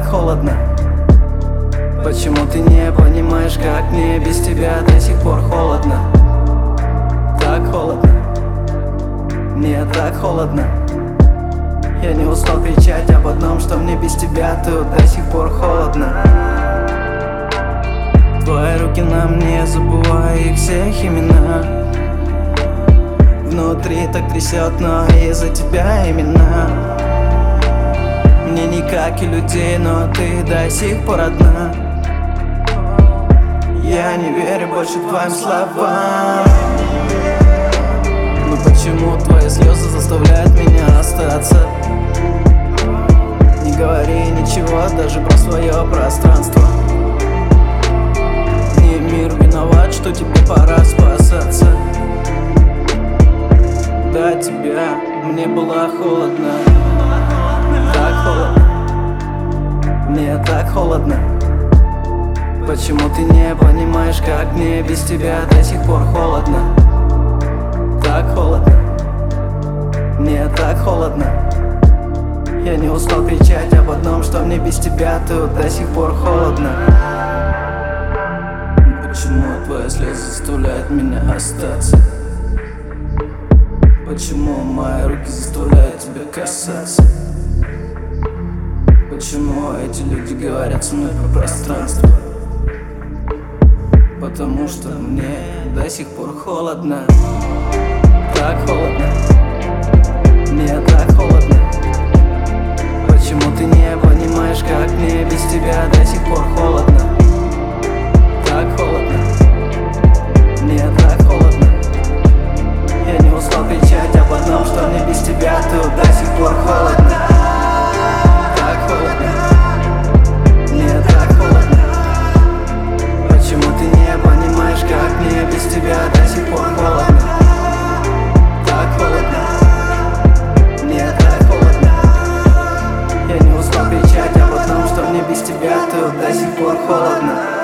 так холодно. Почему ты не понимаешь, как мне без тебя до сих пор холодно? Так холодно, мне так холодно. Я не устал кричать об одном, что мне без тебя тут до сих пор холодно. Твои руки на мне, забывая их всех имена. Внутри так трясет, но из-за тебя именно. Мне не как и людей, но ты до сих пор одна. Я не верю больше твоим словам. Но почему твои слезы заставляют меня остаться? Не говори ничего даже про свое пространство. Не мир виноват, что тебе пора спасаться. До тебя мне было холодно. Так холодно, мне так холодно. Почему ты не понимаешь, как мне без тебя до сих пор холодно? Так холодно, мне так холодно. Я не устал кричать об одном, что мне без тебя тут до сих пор холодно. Почему твои слезы заставляют меня остаться? Почему мои руки заставляют тебя касаться? Почему эти люди говорят со мной про пространство? Потому что мне до сих пор холодно. Так холодно, мне так холодно. Почему ты не понимаешь, как мне без тебя до сих пор холодно? Так холодно, мне так холодно. Я не устал кричать об одном, что мне без тебя тут до сих пор холодно. Так холодно, мне так холодно. Почему ты не понимаешь, как мне без тебя до сих пор холодно? Так холодно, мне так холодно. Я не устал кричать об одном, что мне без тебя тут до сих пор холодно.